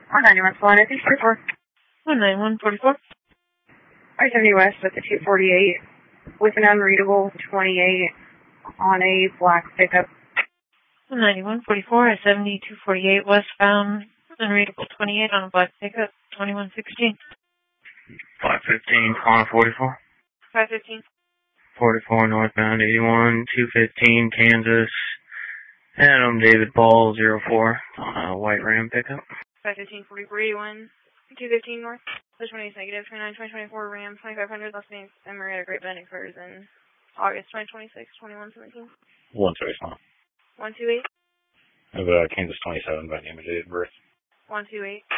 191 Salina, I think 44. 19144. I-70 West with the 248 with an unreadable 28 on a black pickup. 19144, I-70 248 westbound, unreadable 28 on a black pickup, 2116. 515, on 44. 515. 44 northbound 81, 215 Kansas. Adam David Paul 04 on a white Ram pickup. 515 4481, 215 north. The 20 is negative, 29 2024 Ram 2500 Las Vegas and Marietta Great Bend expires in August 2026, 2117. 131. 128. I have Kansas 27 by name of date of birth. 128.